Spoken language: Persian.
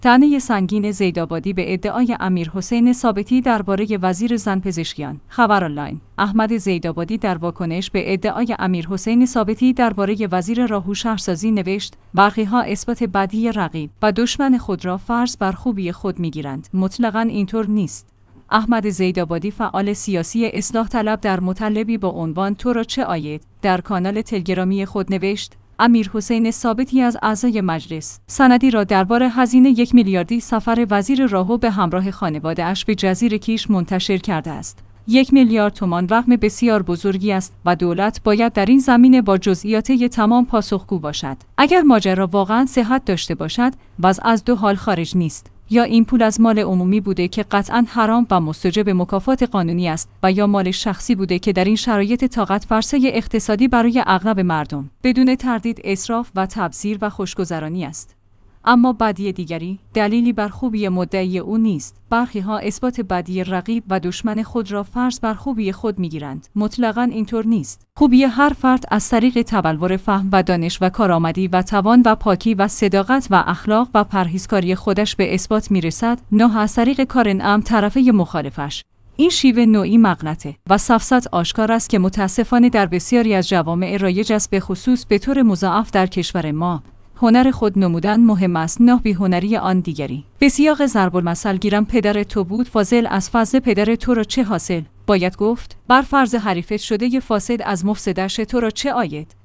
طعنه سنگین زیدآبادی به ادعای امیرحسین ثابتی درباره وزیر زن پزشکیان. خبر آنلاین. احمد زیدآبادی در واکنش به ادعای امیرحسین ثابتی درباره وزیر راه و شهرسازی نوشت: برخی‌ها اثبات بدی رقیب و دشمن خود را فرض بر خوبی خود می‌گیرند. مطلقاً اینطور نیست. احمد زیدآبادی، فعال سیاسی اصلاح طلب، در مطلبی با عنوان تو را چه آید در کانال تلگرامی خود نوشت: امیرحسین ثابتی از اعضای مجلس سندی را درباره هزینه 1 میلیاردی سفر وزیر راهو به همراه خانواده‌اش به جزیره کیش منتشر کرده است. 1 میلیارد تومان رقم بسیار بزرگی است و دولت باید در این زمینه با جزئیات تمام پاسخگو باشد. اگر ماجرا واقعاً صحت داشته باشد، وضع از دو حال خارج نیست: یا این پول از مال عمومی بوده که قطعاً حرام و مستوجب مکافات قانونی است، و یا مال شخصی بوده که در این شرایط طاقت فرسای اقتصادی برای اغلب مردم بدون تردید اسراف و تبذیر و خوشگذرانی است. اما بدی دیگری دلیلی بر خوبی مدعی او نیست. برخی‌ها اثبات بدی رقیب و دشمن خود را فرض بر خوبی خود می‌گیرند. مطلقاً اینطور نیست. خوبی هر فرد از طریق تبلور فهم و دانش و کارآمدی و توان و پاکی و صداقت و اخلاق و پرهیزکاری خودش به اثبات می‌رسد، نه از طریق کار نعم طرفه مخالفش. این شیوه نوعی مغلطه و سفسط آشکار است که متاسفانه در بسیاری از جوامع رایج است، به خصوص به طور مضاعف در کشور ما. هنر خود نمودن مهم است، نه بی‌هنری آن دیگری. به سیاق ضرب المثل گیرم پدر تو بود فاضل، از فضل پدر تو را چه حاصل؟ باید گفت بر فرض حریفت شده ی فاسد، از مفسدش تو را چه آید؟